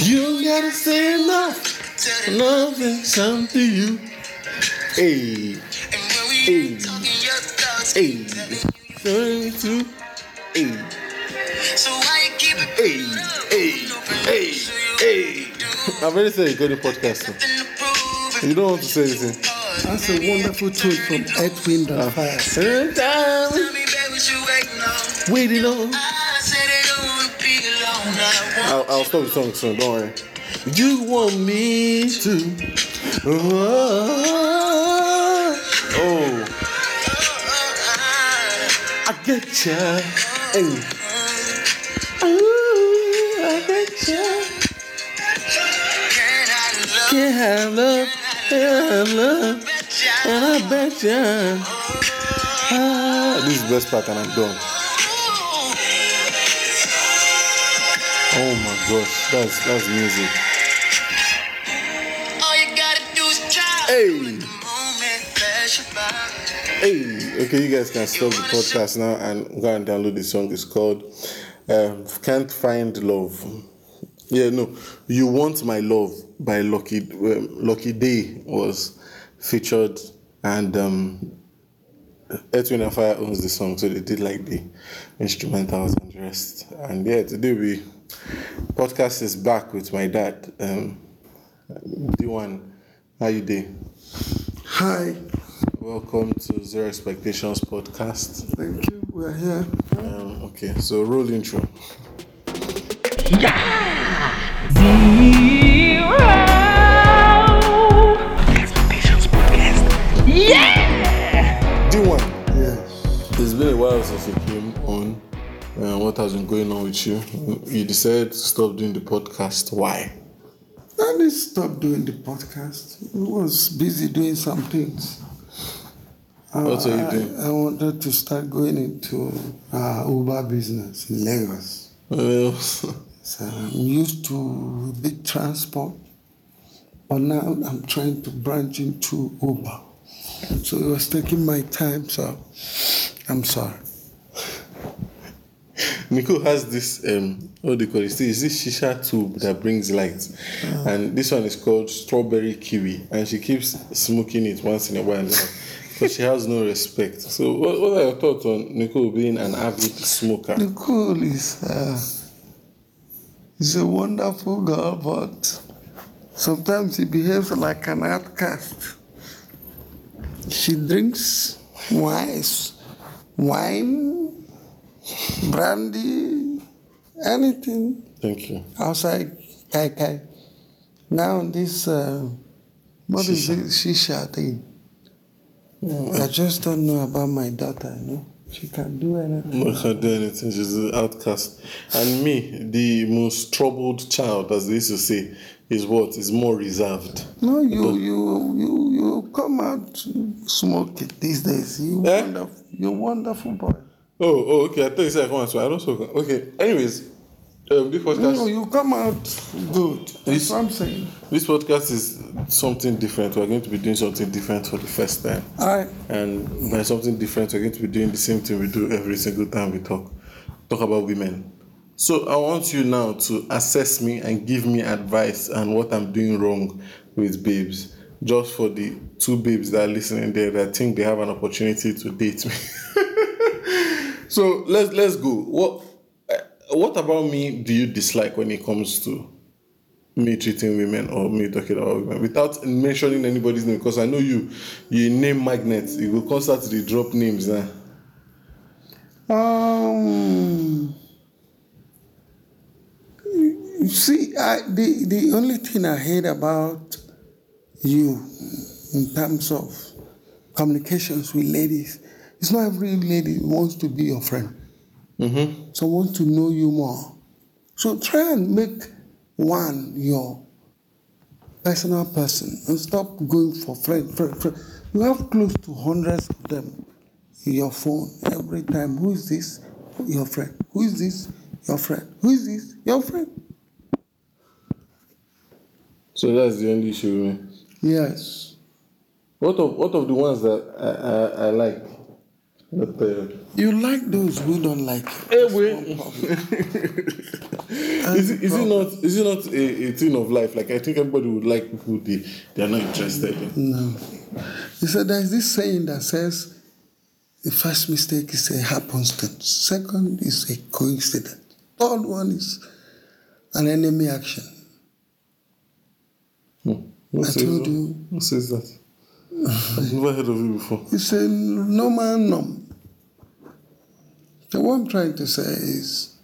You gotta say enough. Nothing come to you. Hey, hey, hey. Hey. Hey. I've already said you got a podcast. You don't want to say anything. That's a wonderful tune from Earth, Wind and Fire. Waiting on. I'll stop the song soon, don't worry. You want me to. Oh. I get ya. Hey. Ooh, I get ya. Can't have love. And I bet ya. This is the best part and I'm done. Oh my gosh, that's music. All you gotta do is try. Hey. Hey. Okay, you guys can stop the podcast now and go and download the song. It's called Can't Find Love. Yeah, no. You Want My Love by Lucky Day was featured, and Earth, Wind and Fire owns the song, so they did like the instrumentals and the rest. And yeah, today podcast is back with my dad. D1, how you doing? Hi. Welcome to Zero Expectations podcast. Thank you. We're here. Okay, so roll intro. Zero Expectations podcast. Yeah! D1. Yes. It's been a while since you came on. What has been going on with you? You decided to stop doing the podcast. Why? I didn't stop doing the podcast. I was busy doing some things. What are you doing? I wanted to start going into Uber business in Lagos. Well, So I'm used to big transport, but now I'm trying to branch into Uber. So it was taking my time, so I'm sorry. Nico has this, what do you call it? Is this shisha tube that brings light? And this one is called Strawberry Kiwi. And she keeps smoking it once in a while because she has no respect. So what are your thoughts on Nicole being an avid smoker? Nicole is a wonderful girl, but sometimes she behaves like an outcast. She drinks wine, brandy, anything Thank you. outside Kai. Now this, what is it, shisha thing? I just don't know about my daughter, She can do anything. No, can't do anything. She's an outcast. And me, the most troubled child, as they used to say, is what? Is more reserved. No, you come out smoke it these days. You're wonderful boy. Oh, okay. I thought you said I come out. So I don't smoke. Okay. Anyways, this podcast. No, you come out good. That's what I'm saying. This podcast is something different. We're going to be doing something different for the first time. Alright. And by something different, we're going to be doing the same thing we do every single time we talk about women. So I want you now to assess me and give me advice on what I'm doing wrong with babes. Just for the two babes that are listening there that think they have an opportunity to date me. So let's go. What about me do you dislike when it comes to me treating women or me talking about women without mentioning anybody's name? Because I know you name magnet. You will constantly drop names now. You see, the only thing I hate about you in terms of communications with ladies, it's not every lady wants to be your friend. Mm-hmm. So wants to know you more. So try and make one your personal person and stop going for friend. You have close to hundreds of them in your phone every time. Who is this? Your friend. Who is this? Your friend. Who is this? Your friend. So that's the only issue with me. Yes. What of the ones that I like? But, You like those who don't like you. hey, That's wait. one problem. is it not a thing of life? Like I think everybody would like people they are not interested in. No. He said there's this saying that says the first mistake is a happenstance. Second is a coincidence. Third one is an enemy action. Who I told that? you. Who says that? I've never heard of it before. It's a no man no. So what I'm trying to say is,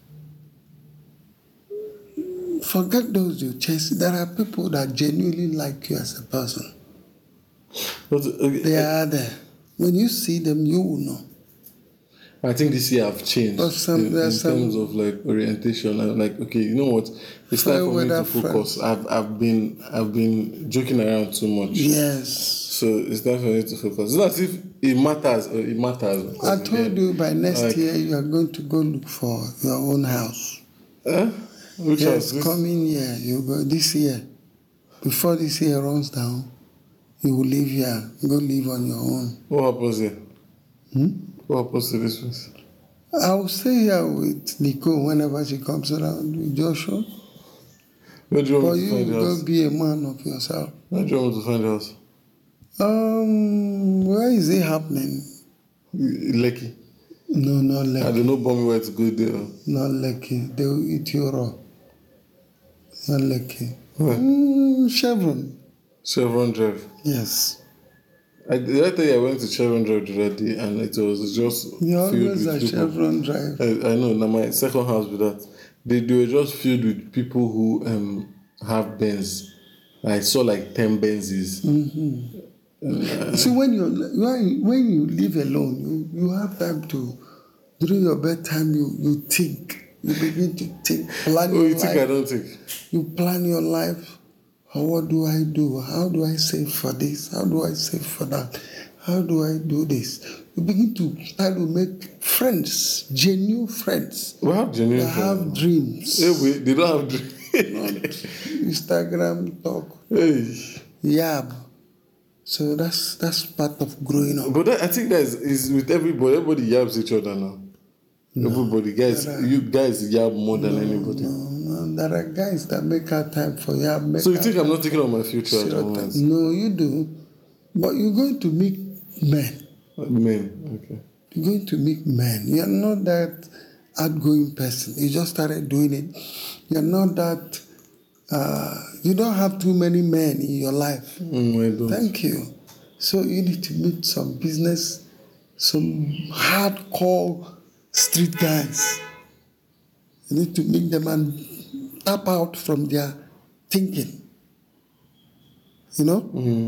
forget those you chase. There are people that genuinely like you as a person. But, They are there. When you see them, you will know. I think this year I've changed But in terms of like orientation. I'm like, okay, you know what? It's time for me to focus. I've been joking around too much. Yes. So it's time for me to focus. It's not as if it matters or it matters. I told you by next year you are going to go look for your own house. Which Yes, house? coming year you go this year. Before this year runs down, you will leave here. Go live on your own. What happens here? What happens to this place? I will stay here with Nicole whenever she comes around with Joshua. Where do you But want me to you find the go house? be a man of yourself. Where do you want me to find the house? Where is it happening? Lekki. No, not I Lekki. don't know bomb where to go there. Not Lekki. They will eat you raw. Not Lekki. Where? Chevron. Chevron Drive. Yes. The other day I went to Chevron Drive already and it was just You're filled always with at people. Chevron Drive. I know. Now my second house with that, they were just filled with people who have Benz. I saw like 10 Benzes. See, when you live alone, you have time to, during your bedtime, you think. You begin to think, plan Oh, your you life. think I don't think? You plan your life. What do I do? How do I save for this? How do I save for that? How do I do this? You begin to try to make friends, genuine friends. We have genuine They have dreams. Hey, wait, they don't have dreams. Not Instagram talk. Hey. Yeah. So that's part of growing up. But I think that is with everybody. Everybody yabs each other now. Everybody, guys, you guys yab more than anybody. No, there are guys that make out time for you. So you think I'm not thinking of my future at the moment? No, you do. But you're going to meet men. Men, okay. You're going to meet men. You're not that outgoing person. You just started doing it. You're not that. You don't have too many men in your life. I don't. Thank you. So you need to meet some business, some hardcore street guys. You need to meet them and tap out from their thinking. You know?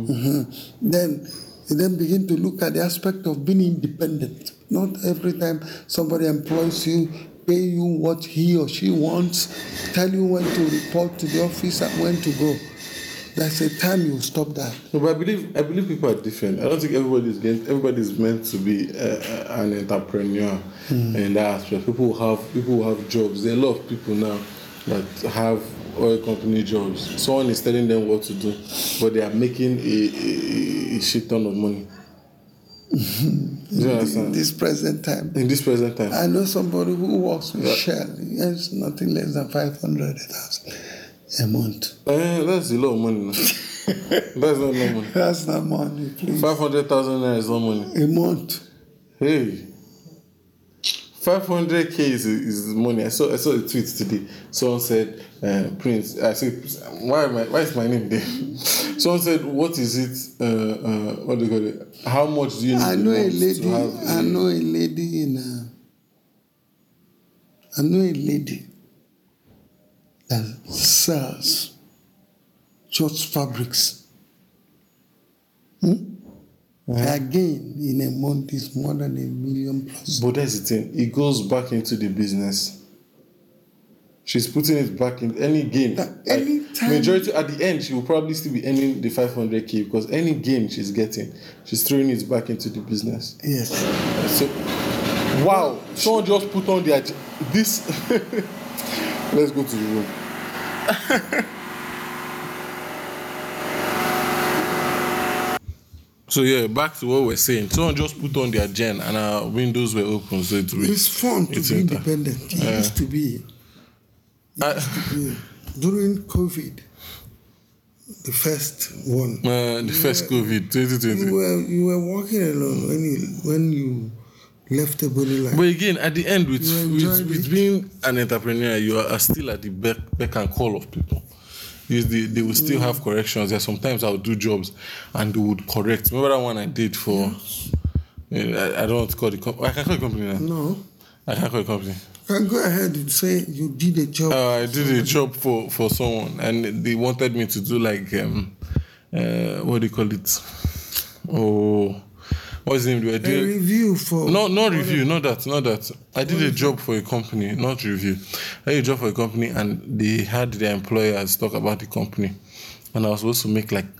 Then you then begin to look at the aspect of being independent. Not every time somebody employs you, pay you what he or she wants, tell you when to report to the office and when to go. There's a time you stop that. No, but I believe people are different. I don't think everybody's meant to be an entrepreneur in that aspect. People who have jobs. There are a lot of people now that have oil company jobs. Someone is telling them what to do, but they are making a shit ton of money. Do you understand? In this present time. In this present time. I know somebody who works with Shell. He earns nothing less than 500,000 a month. That's a lot of money now. That's not no money. That's not money, please. 500,000 naira is not money. A month. Hey. 500k is money. I saw a tweet today. Someone said, Prince. I said, why is my name there? Someone said, what is it? What do you call it? How much do you need? I know a lady. to have I know a lady that sells church fabrics. Again, in a month, is more than $1 million plus. But that's the thing. It goes back into the business. She's putting it back in any gain. Anytime. Majority at the end, she will probably still be earning the 500k because any gain she's getting, she's throwing it back into the business. Yes. So, wow! Someone just put on this. Let's go to the room. So yeah, back to what we're saying. Someone just put on their gen and our windows were open, so It's fun to be independent. It used to be. During COVID, the first one. The first COVID, 2020. You were walking alone when you left a body line. But again, at the end, with being an entrepreneur, you are still at the beck and call of people. They will still have corrections. There sometimes I'll do jobs and they would correct. Remember that one I did for? I don't want to call the company. I can call the company now. No. I can't call the company. Can go ahead and say you did a job. I did a job for someone, and they wanted me to do like what do you call it? Oh, what's the name? They were doing a review for. Not review, not that. I did a job for a company, not review. I did a job for a company, and they had their employers talk about the company, and I was supposed to make like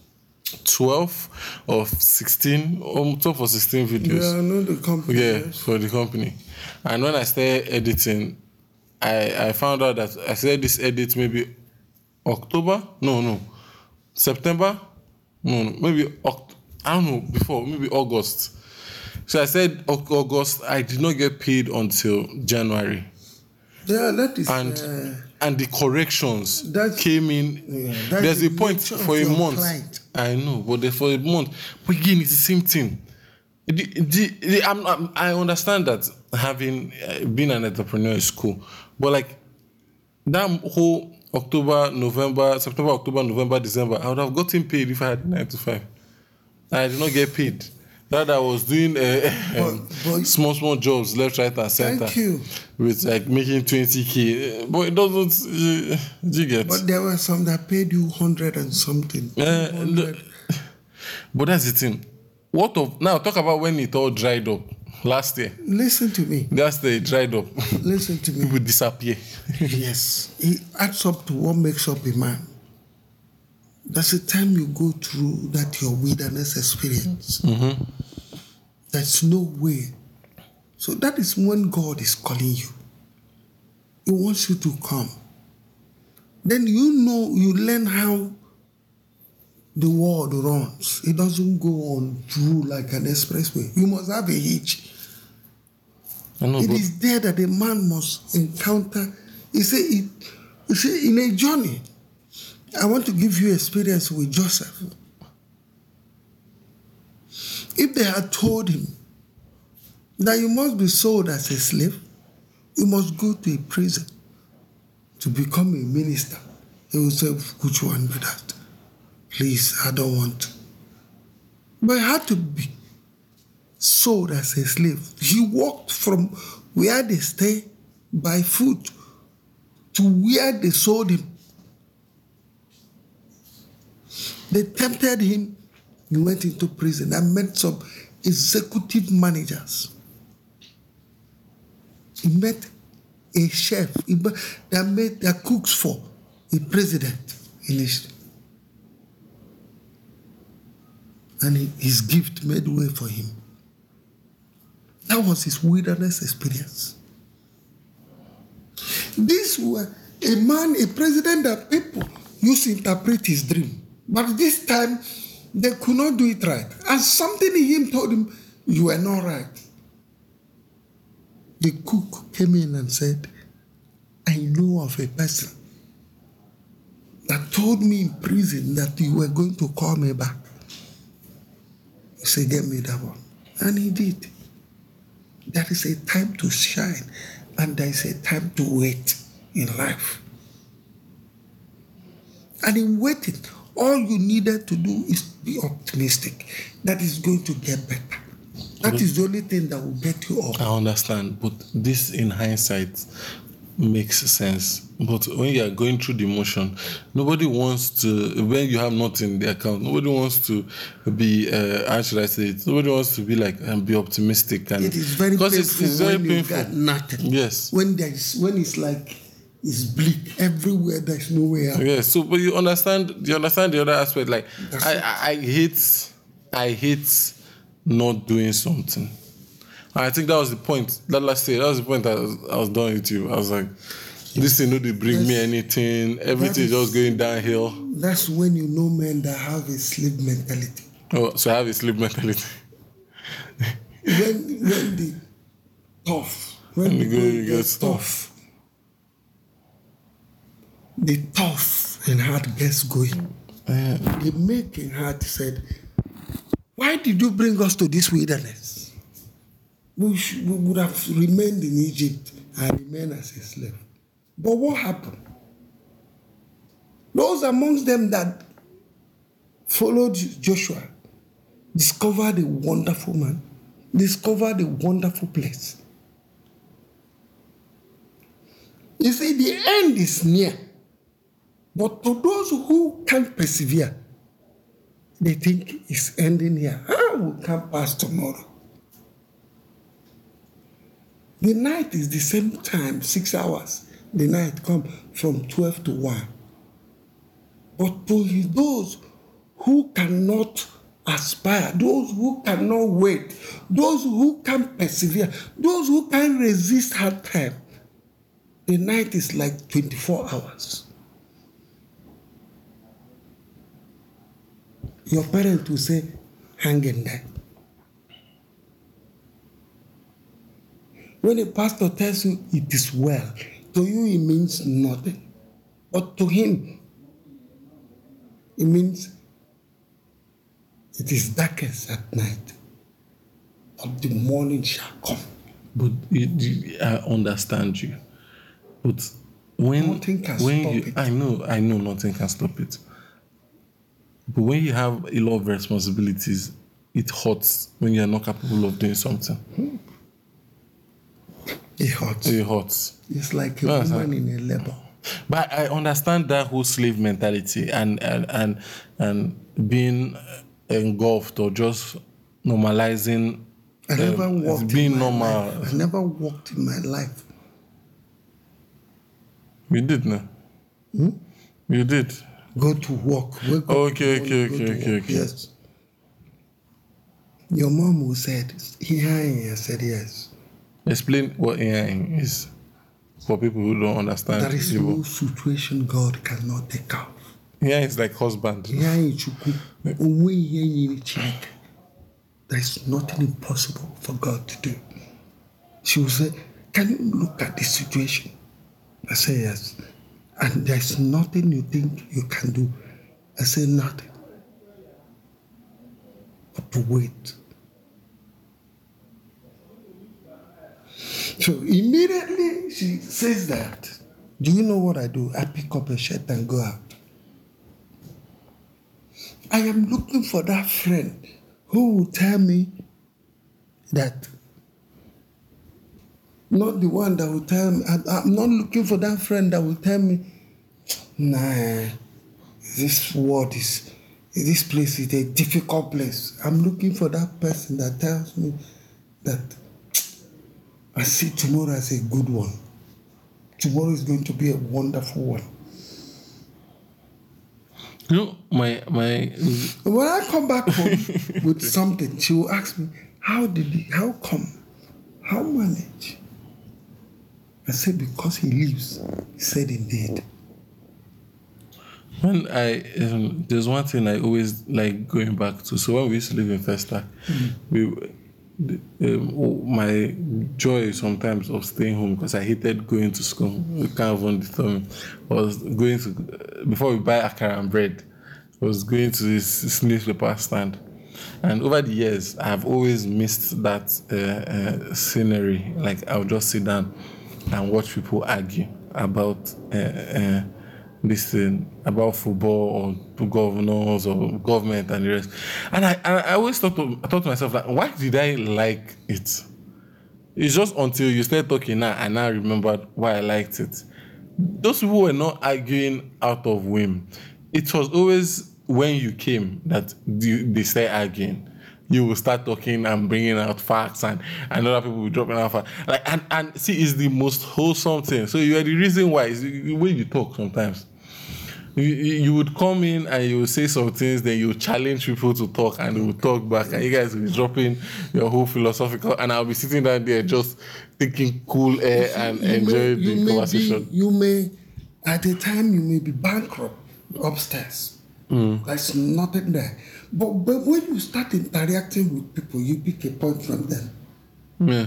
12 or 16 videos. Yeah, I know the company. Yeah, yes. For the company. And when I started editing, I found out that I started this edit maybe October? No. September? No, maybe I don't know, before, maybe August. So I said August, I did not get paid until January. Yeah, that is... And the corrections came in. Yeah, there's a point for a month. Client. I know, but for a month. But again, it's the same thing. I understand that having been an entrepreneur is cool, but like that whole September, October, November, December, I would have gotten paid if I had 9 to 5. I did not get paid. That I was doing small jobs left, right, and center. Thank you. With like making 20K, but it doesn't. You get? But there were some that paid you 100 and something. But that's the thing. Now talk about when it all dried up last year. Listen to me. That's the dried up. Listen to me. People disappear. Yes. It adds up to what makes up a man. That's the time you go through that your wilderness experience. Mm-hmm. There's no way. So that is when God is calling you. He wants you to come. Then you learn how the world runs. It doesn't go on through like an expressway. You must have a hitch. It is there that a man must encounter. He say, in a journey, I want to give you experience with Joseph. If they had told him that you must be sold as a slave, you must go to a prison to become a minister, he would say, which one do that? Please, I don't want to. But he had to be sold as a slave. He walked from where they stay by foot to where they sold him. They tempted him. He went into prison. I met some executive managers. He met a chef that made their cooks for a president initially. And his gift made way for him. That was his wilderness experience. This was a president that people used to interpret his dream. But this time, they could not do it right. And something in him told him, you are not right. The cook came in and said, I know of a person that told me in prison that you were going to call me back. He said, get me that one. And he did. There is a time to shine, and there is a time to wait in life. And in waiting, all you needed to do is be optimistic that it's going to get better. That is the only thing that will get you up. I understand, but this in hindsight makes sense. But when you are going through the motion, nobody wants to, when you have nothing in the account, nobody wants to be, how should I say it? Nobody wants to be like, and be optimistic. And it is very painful it's very when painful. You got nothing. Yes. When it's like, it's bleak everywhere, there's nowhere out. Yes, so, but you understand the other aspect. Like, I hate not doing something. I think that was the point. That last year, that was the point I was done with you. I was like, this thing don't bring me anything. Everything is just going downhill. That's when you know men that have a slave mentality. Oh, so I have a slave mentality. When the tough, when the going gets tough, the tough and hard gets going. The making hard said, "Why did you bring us to this wilderness? We would have remained in Egypt and remained as a slave." But what happened? Those amongst them that followed Joshua discovered a wonderful man, discovered a wonderful place. You see, the end is near. But to those who can't persevere, they think it's ending here. We can't pass tomorrow. The night is the same time, 6 hours. The night comes from 12 to 1. But to those who cannot aspire, those who cannot wait, those who can persevere, those who can resist hard time, the night is like 24 hours. Your parent will say, hang in there. When a pastor tells you it is well, to you it means nothing. But to him, it means it is darkest at night, but the morning shall come. But I understand you. But Nothing can stop it. I know nothing can stop it. But when you have a lot of responsibilities, it hurts when you are not capable of doing something. It hurts. It hurts. It's like a woman in a labor. But I understand that whole slave mentality and being engulfed or just normalizing. I never walked being in my normal. life. I never walked in my life. You did, no? You did. Go to work. Wake up Okay. Yes. Your mom who said, I said yes. Explain what hearing is for people who don't understand. There is no situation God cannot take out. Hearing is like husband. There is nothing impossible for God to do. She will say, can you look at this situation? I say yes. And there's nothing you think you can do. I say nothing. But to wait. So immediately she says that. Do you know what I do? I pick up a shirt and go out. I am looking for that friend who will tell me that, not the one that will tell me, I'm not looking for that friend that will tell me, nah, this place is a difficult place. I'm looking for that person that tells me that I see tomorrow as a good one. Tomorrow is going to be a wonderful one. You know, my When I come back home with something, she will ask me, how come? How manage? I said, because he lives. He said, indeed. When there's one thing I always like going back to. So when we used to live in Festac, my joy sometimes of staying home, because I hated going to school. We can't even determine. Was going to, before we buy akara and bread, I was going to this newspaper stand. And over the years, I've always missed that scenery. Like, I'll just sit down and watch people argue about this thing, about football or governors or government and the rest. And I always thought to myself, like, why did I like it? It's just until you start talking now, and I remembered why I liked it. Those people were not arguing out of whim. It was always when you came that they start arguing. You will start talking and bringing out facts, and other people will dropping out facts. Like, and see, it's the most wholesome thing. So you are the reason why. It's the way you talk sometimes. You would come in and you would say some things, then you challenge people to talk, and they will talk back, and you guys will be dropping your whole philosophical, and I'll be sitting down there just taking cool air and enjoying the conversation. At the time, you may be bankrupt upstairs. There's nothing there. But when you start interacting with people, you pick a point from them. Yeah.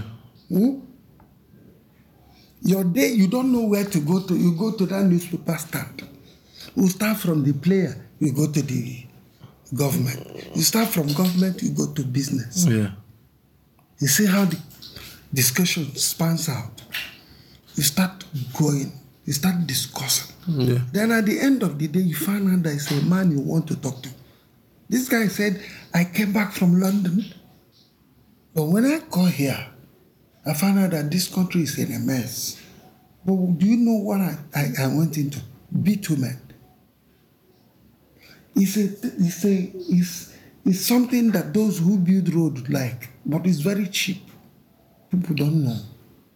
Your day, you don't know where to go to. You go to that newspaper stand. You start from the player, you go to the government. You start from government, you go to business. Yeah. You see how the discussion spans out. You start going, you start discussing. Yeah. Then at the end of the day, you find out there's a man you want to talk to. This guy said, I came back from London, but when I got here, I found out that this country is in a mess. But do you know what I went into? Bitumen. It's something that those who build road like, but it's very cheap. People don't know.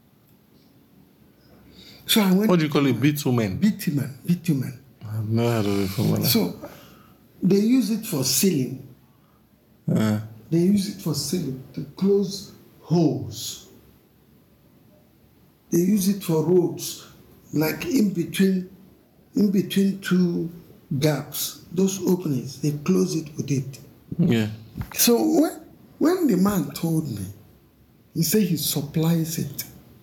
So I went. What do you call it? Bitumen? Bitumen. I've never heard of it from one. So they use it for sealing. They use it for sealing to close holes. They use it for roads, like in between two gaps, those openings, they close it with it. Yeah. So when the man told me, he said he supplies it.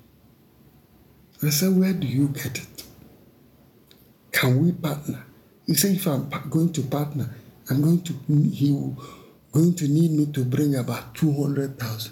I said, where do you get it? Can we partner? He said, if I'm going to partner, he going to need me to bring about 200,000.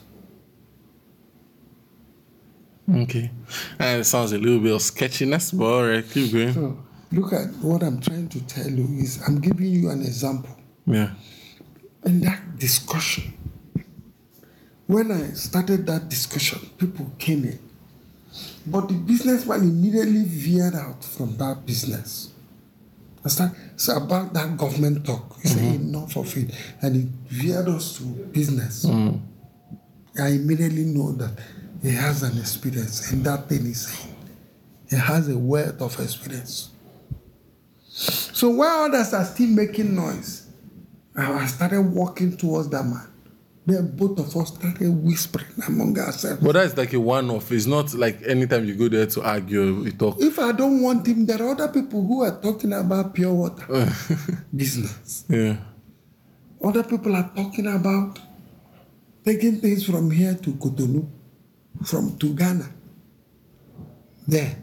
Okay. And it sounds a little bit of sketchiness, but all right, keep going. So look at what I'm trying to tell you is I'm giving you an example. Yeah. In that discussion, when I started that discussion, people came in. But the businessman immediately veered out from that business. So about that government talk, he said enough of it. And he veered us to business. I immediately know that he has an experience in that thing he's saying. He has a wealth of experience. So while others are still making noise, I started walking towards that man. Then both of us started whispering among ourselves. But that's like a one-off. It's not like anytime you go there to argue, you talk. If I don't want him, there are other people who are talking about pure water business. Yeah. Other people are talking about taking things from here to Cotonou, to Ghana. There.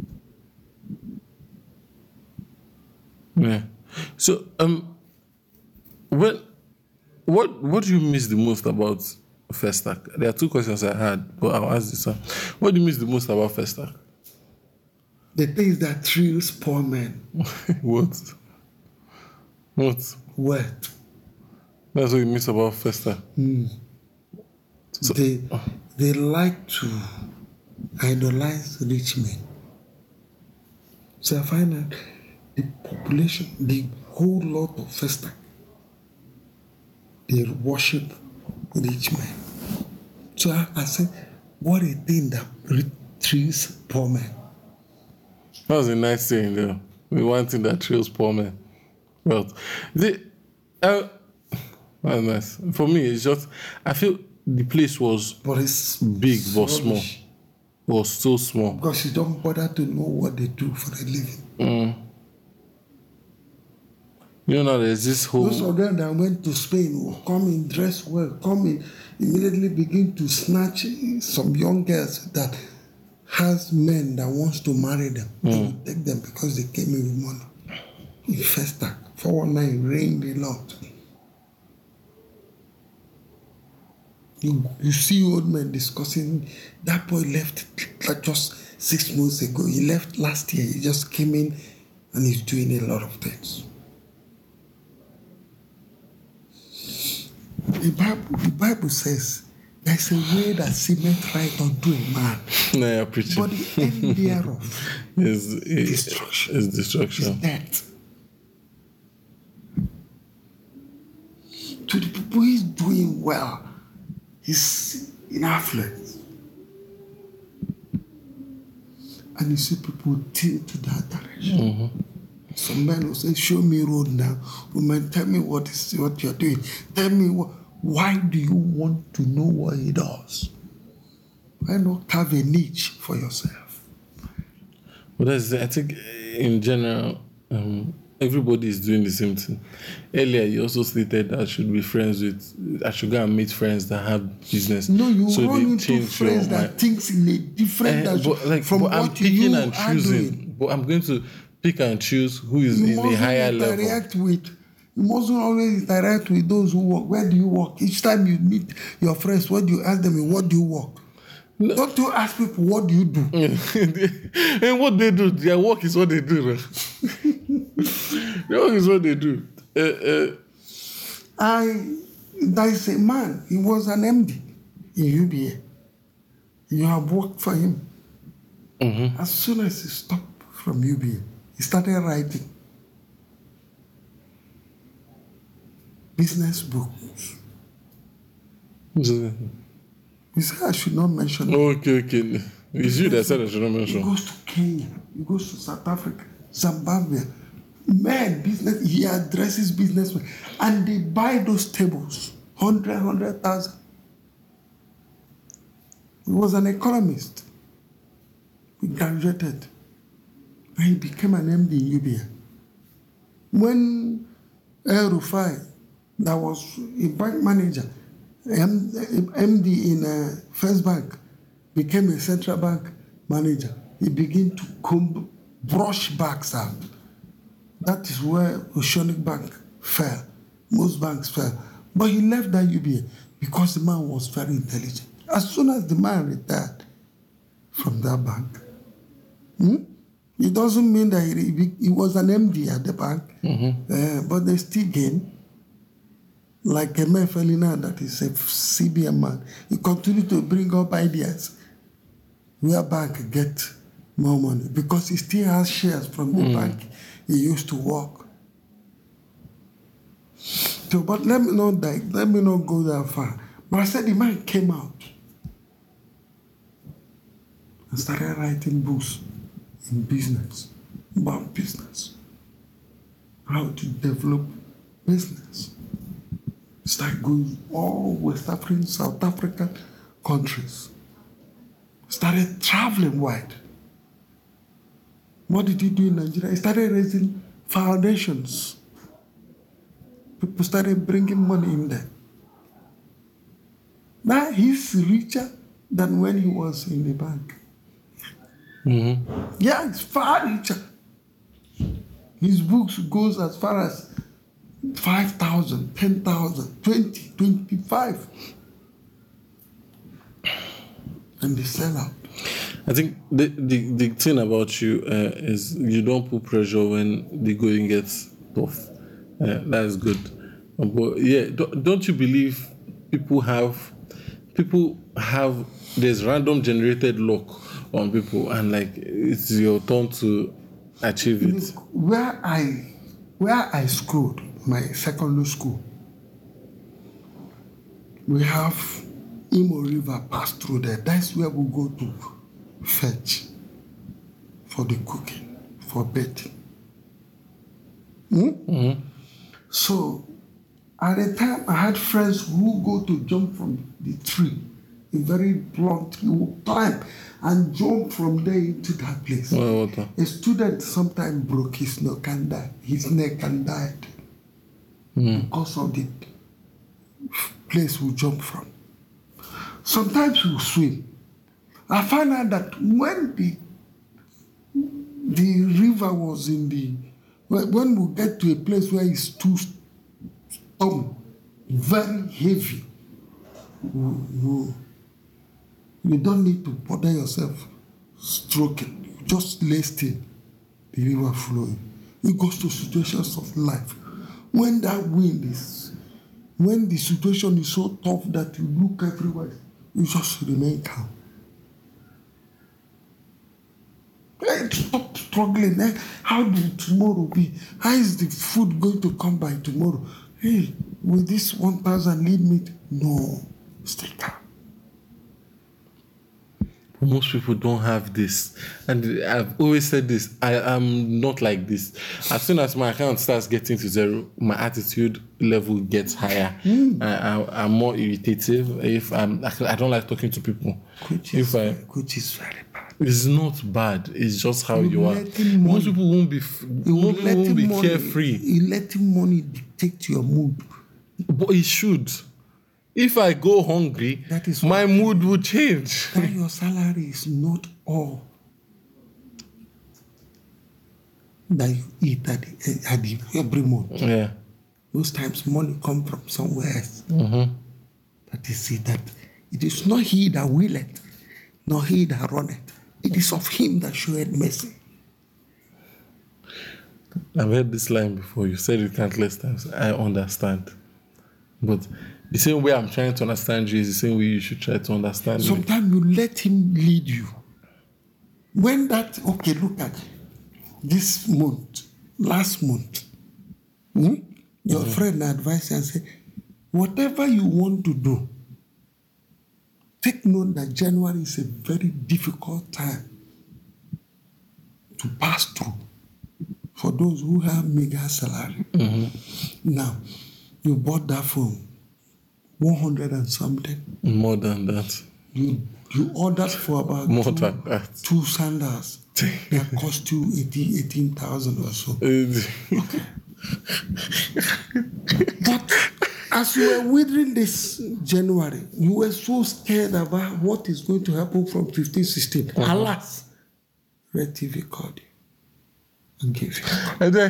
Yeah. So, what do you miss the most about Festac? There are two questions I had, but I'll ask this one. What do you miss the most about Festac? The things that thrills poor men. What? What? That's what you miss about Festac. So, They like to idolize rich men. So I find that the population, the whole lot of Festac, they worship rich men. So I said, what a thing that thrills poor men. that was a nice thing, though. The one thing that thrills poor men. Well, that's nice. For me, it's just, I feel the place was But it's big but small. rubbish. Was so small. Because you don't bother to know what they do for a living. You know, there's this whole. Those of them that went to Spain will come in, dress well, come in, immediately begin to snatch some young girls that has men that wants to marry them. They will take them because they came in with money. In Festac, 419 reigned a lot. You see old men discussing, that boy left like just 6 months ago. He left last year. He just came in and he's doing a lot of things. The Bible says there's a way that seemeth right unto a man, No, you're preaching. but the end thereof is destruction. is is destruction. death. To the people he's doing well, he's in affluence. And you see people tilt to that direction. Some men will say, show me road now. Women, tell me what you're doing. Tell me why do you want to know what he does? Why not have a niche for yourself? But I think in general, everybody is doing the same thing. Earlier, you also stated that I should be friends with, I should go and meet friends that have business. No, you so run they into change friends your that mind. thinks in a different direction from but I'm what picking you and are choosing. doing. But I'm going to pick and choose who is You in a higher level. You mustn't always interact with those who work. Where do you work? Each time you meet your friends, what do you ask them? What do you work? No. Don't you ask people what do you do? And what they do, their work is what they do. Their work is what they do. There is a man, he was an MD in UBA. You have worked for him. Mm-hmm. As soon as he stopped from UBA, he started writing business books. He said I should not mention it. Okay. It's you that said I should not mention. He goes to Kenya, he goes to South Africa, Zimbabwe. Man, business, he addresses businessmen. And they buy those tables, 100,000. He was an economist. He graduated. And he became an MD in UBA. When El Rufai, that was a bank manager, MD in First Bank, became a central bank manager, he began to brush banks out. That is where Oceanic Bank fell. Most banks fell. But he left that UBA because the man was very intelligent. As soon as the man retired from that bank, it doesn't mean that he was an MD at the bank, but they still gain. Like Emefelina, that is a CBN man, he continued to bring up ideas where bank get more money because he still has shares from the bank he used to work. So, but let me not go that far. But I said the man came out and started writing books in business, about business, how to develop business. Started going all West African, South African countries. Started traveling wide. What did he do in Nigeria? He started raising foundations. People started bringing money in there. Now he's richer than when he was in the bank. Yeah, he's far richer. His books goes as far as 5,000, 10,000, 20, 25. And they sell out. I think the thing about you is you don't put pressure when the going gets tough. That is good. But yeah, don't you believe people have there's random generated luck on people and like it's your turn to achieve it? Where I schooled, my secondary school, we have Imo River pass through there. That's where we go to fetch for the cooking, for bathing. So at the time, I had friends who go to jump from the tree, a very blunt tree, who climb and jump from there into that place. A student sometimes broke his neck and died because of the place we jump from. Sometimes we swim. I found out that when the river was when we get to a place where it's too storm, very heavy, you don't need to bother yourself stroking. You just lay still, the river flowing. It goes to situations of life. When that when the situation is so tough that you look everywhere, you just remain calm. Stop struggling. How will tomorrow be? How is the food going to come by tomorrow? Hey, will this 1,000 lead me? No, stay calm. Most people don't have this, and I've always said this. I am not like this. As soon as my account starts getting to zero, my attitude level gets higher. I'm more irritative. I don't like talking to people. Which is very bad. It's not bad. It's just how you are. letting Most money- people won't be. Most people won't be money, carefree. you letting money dictate your mood. But it should. If I go hungry, That is my what- mood will change. That your salary is not all that you eat every month. Yeah. Most times money come from somewhere else. Mm-hmm. That is it. That it is not he that willeth, nor he that runneth. It is of him that showeth mercy. I've heard this line before. You said it countless times. I understand. But the same way I'm trying to understand you is the same way you should try to understand me. Sometimes you let him lead you. When that, okay, look at this month, last month, your friend advised you and said, whatever you want to do, take note that January is a very difficult time to pass through for those who have mega salary. Now, you bought that phone, 100 and something. More than that. You ordered for about More than that. 2 sandals that cost you 18,000 or so. But as you were withering this January, you were so scared about what is going to happen from 15, 16. Alas, Red TV called you and gave you. And then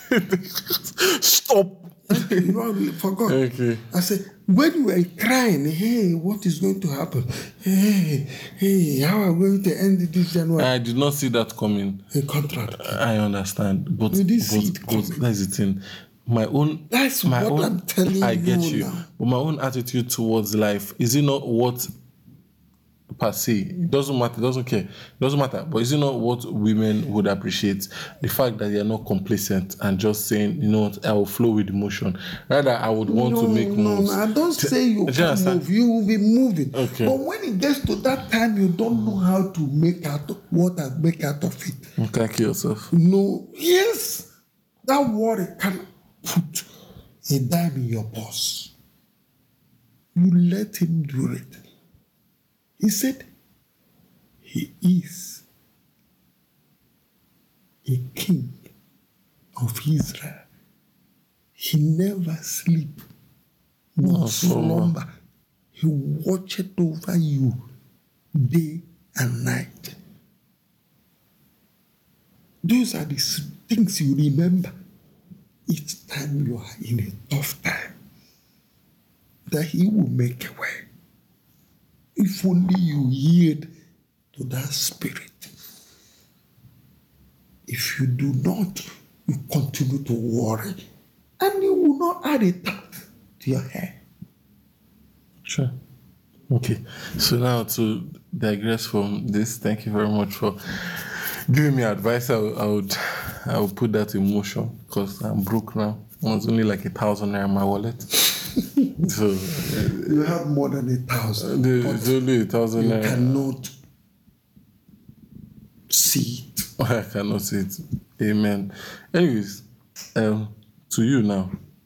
stop. You know, I forgot. Okay. I said, when you were crying, hey, what is going to happen? Hey, how are we going to end this January? I did not see that coming. A contract. I understand, but, You didn't see it but coming. that's the thing. My own. That's my what own, I'm telling I get you you, now. but my own attitude towards life is it not what per se? It doesn't matter. It doesn't care. It doesn't matter. But is it not what women would appreciate? The fact that they are not complacent and just saying, you know what, I will flow with emotion. Rather, I would want to make moves. No, I don't say you Do you can understand? move. You will be moving. Okay. But when it gets to that time, you don't know how to make out what I make out of it. You can't kill yourself. No, yes, that worry can put a dime in your purse. You let him do it. He said, he is a king of Israel. He never sleep nor slumber. He watched over you day and night. Those are the things you remember each time you are in a tough time. That he will make a way. If only you yield to that spirit. If you do not, you continue to worry. And you will not add a tap to your hair. Sure. Okay. So now to digress from this, thank you very much for giving me advice. I would put that in motion because I'm broke now. It's only like 1,000 naira in my wallet. So You have more than 1,000. it's only 1,000 You naira. cannot see it. I cannot see it. Amen. Anyways, to you now.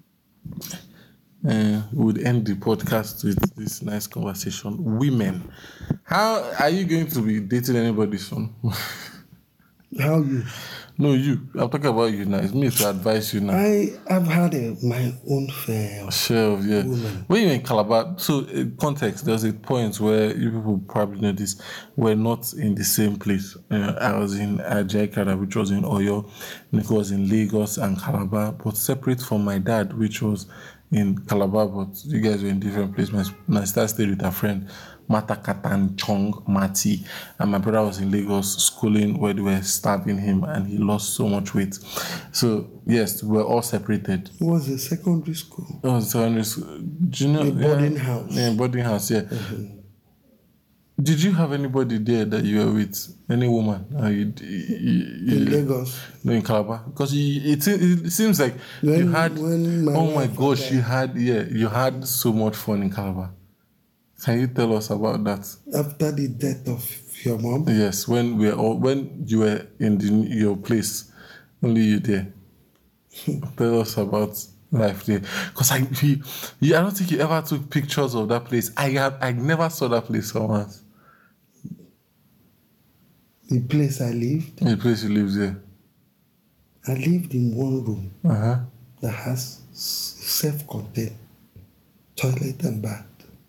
We would end the podcast with this nice conversation. Women, how are you going to be dating anybody soon? How you? No, you. I'm talking about you now. It's me to advise you now. I have had my own fair. Sure, yeah. Women. When you're in Calabar, so context, there's a point where you people probably know this, we're not in the same place. I was in Ajaikara, which was in Oyo, Nico was in Lagos and Calabar, but separate from my dad, which was in Calabar, but you guys were in different places. My sister stayed with her friend, Mata Katan Chong Mati, and my brother was in Lagos schooling where they were starving him and he lost so much weight. So, yes, we're all separated. It was a secondary school. Oh, secondary school. Junior, A boarding house. Yeah, boarding house, yeah. Did you have anybody there that you were with? Any woman? In Lagos. No, in Calabar? Because it seems like you had... when my Oh my wife gosh, you had so much fun in Calabar. Can you tell us about that? After the death of your mom, Yes, when you were in your place, only you there. Tell us about life there, because I don't think you ever took pictures of that place. I never saw that place for once. the place I lived. The place you live there. I lived in one room Uh-huh. that has self-contained toilet and bath.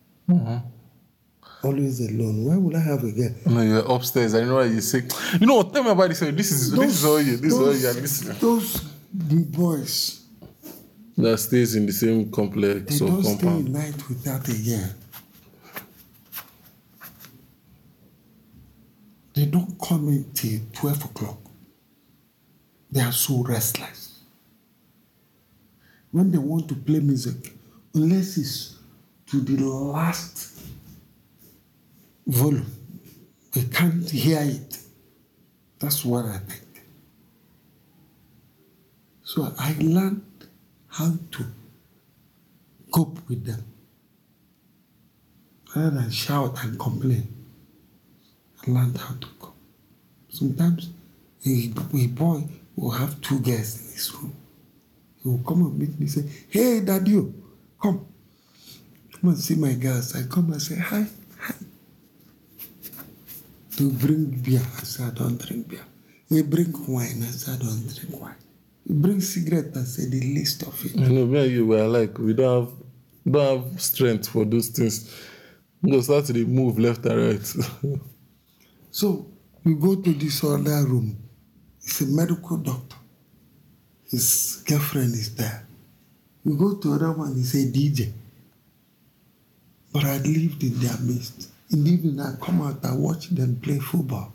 Always alone. Why would I have a girl? No, you're upstairs. I know what you say. You know what? Tell me about this. This is all you. This is all you are listening. Those the boys, That stays in the same they complex or don't stay compound. a night without a girl. They don't come in till 12 o'clock. They are so restless. When they want to play music, unless it's to the last volume, they can't hear it. That's what I think. So I learned how to cope with them. Rather than shout and complain, I learned how to cope. Sometimes a boy will have 2 girls in his room. He will come and meet me and say, "Hey, Daddy, come and see my girls." I come and say, "Hi." To bring beer, I say, "I don't drink beer." They bring wine, I say, "I don't drink wine." They bring cigarette, I say, "The least of it." You know, me and you were like, we don't have strength for those things. We go start to move left and right. So we go to this other room. It's a medical doctor. His girlfriend is there. We go to other one, he's a DJ. But I lived in their midst. In the evening, I come out, I watch them play football.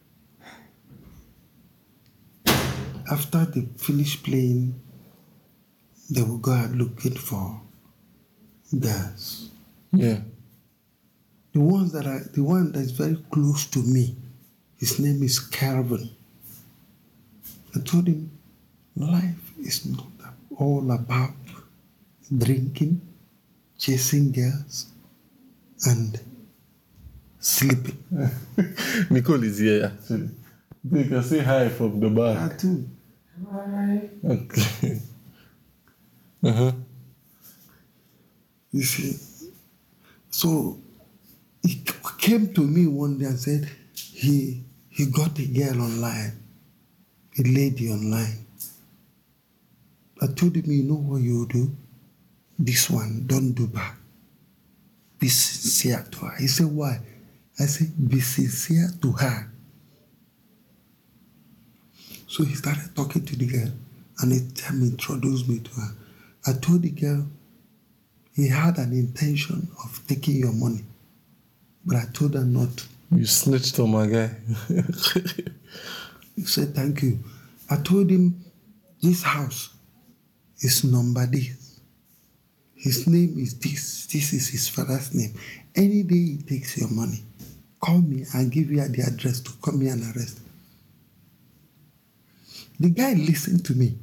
After they finish playing, they will go out looking for girls. Yeah. The one that is very close to me, his name is Calvin. I told him, life is not all about drinking, chasing girls, and sleeping. Nicole is here, actually. You can say hi from the back. I too. Okay. Uh-huh. You see, so he came to me one day and said he got a girl online, a lady online. I told him, you know what you do? This one, don't do bad. Be sincere to her. He said, why? I said, be sincere to her. So he started talking to the girl and he introduced me to her. I told the girl he had an intention of taking your money, but I told her not to. You snitched on my guy. He said, thank you. I told him, this house is number this. His name is this. This is his father's name. Any day he takes your money, call me and give you the address to come here and arrest. The guy listened to me.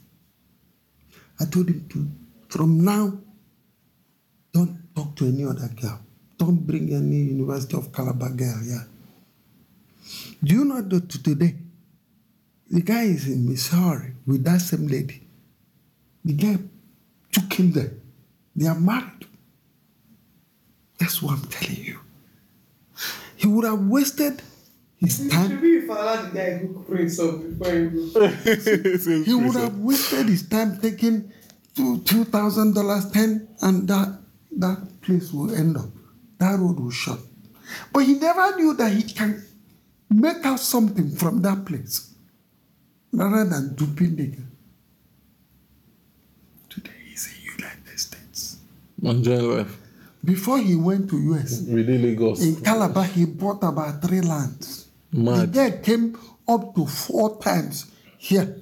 I told him to, from now, don't talk to any other girl. Don't bring any University of Calabar girl here. Do you know that today, the guy is in Missouri with that same lady. The guy took him there. They are married. That's what I'm telling you. He would have wasted his time. Should be follow the guy who prays up before you go. He would have wasted his time taking $2,000, 10, and that place will end up. That road will shut. But he never knew that he can make out something from that place rather than duping the girl. Today he's in United States. Enjoying life. Before he went to US, Within Lagos. in Calabar, he bought about 3 lands. Mad. The girl came up to 4 times here.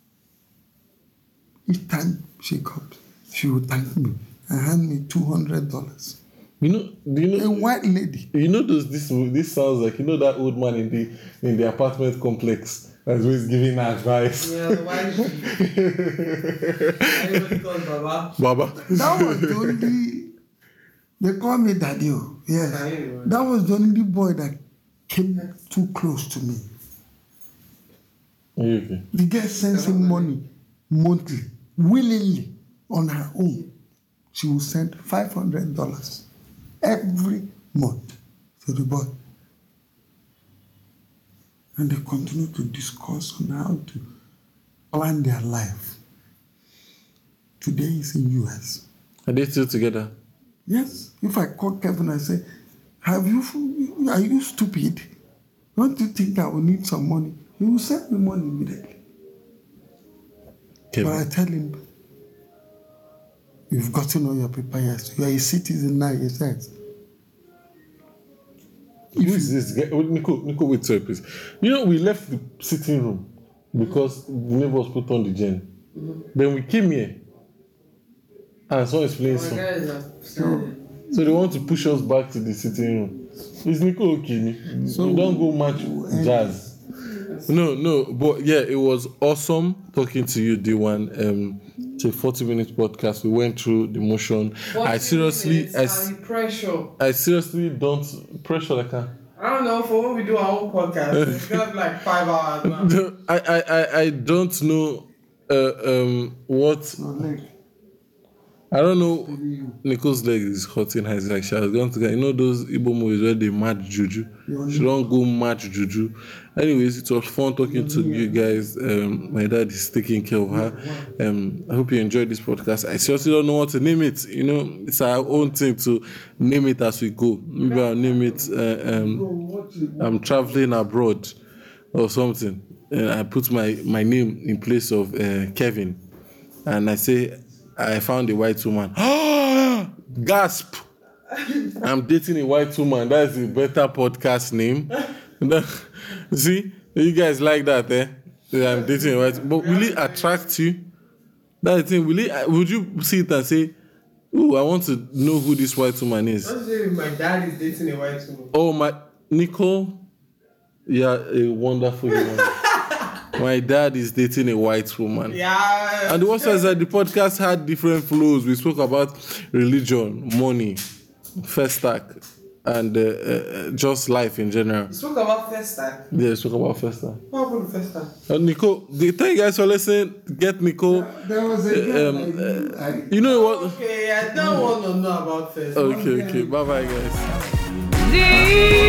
Each time she comes, she will thank me and hand me $200. You know, do you A know? white lady. You know this sounds like, you know, that old man in the apartment complex that's always giving advice. Yeah, why everybody calls Baba. Baba. That was the only. They call me Daddy. Yes. Daddy. That was the only boy that came too close to me. Are you okay? The girl sends him money monthly, willingly, on her own. She will send $500 every month to the boy. and they continue to discuss on how to plan their life. Today he's in US. Are they still together? Yes. If I call Kevin and say, are you stupid? Don't you think I will need some money? He will send me money immediately. Kevin. But I tell him, you've gotten all your papers, yes. You are a citizen now, yes. Who is this guy? Nico, wait, sorry, please. You know, we left the sitting room because the neighbors put on the gen. Then we came here and someone explained something. So they want to push us back to the sitting room. Is Nico okay? So we don't go match jazz. No, but yeah, it was awesome talking to you, D1. It's a 40-minute podcast. We went through the motion. I seriously don't pressure like that. I don't know, for when we do our own podcast, it's gonna be like 5 hours now. I don't know what. I don't know. Nicole's leg is hurting her. It's like she has gone to, you know, those Igbo movies where they match juju. She don't go match juju. Anyways, it was fun talking to you guys. My dad is taking care of her. I hope you enjoyed this podcast. I seriously don't know what to name it. You know, it's our own thing to name it as we go. Maybe I'll name it I'm traveling abroad or something. I put my name in place of Kevin. And I say, I found a white woman. Gasp! I'm dating a white woman. That's a better podcast name. See? You guys like that, eh? I'm dating a white woman. But will it attract you? That's the thing. Would you see it and say, oh, I want to know who this white woman is? Let's say my dad is dating a white woman. Oh, my... Nicole, you're a wonderful woman. My dad is dating a white woman. Yeah. And the worst is that the podcast had different flows. We spoke about religion, money, first stack, and just life in general. You spoke about first stack? Yeah, we spoke about first stack. What happened to first stack? Nico, thank you guys for listening. Get Nico. There was a girl you know what? Okay, I don't want to know about first. Okay. Bye-bye, guys. Z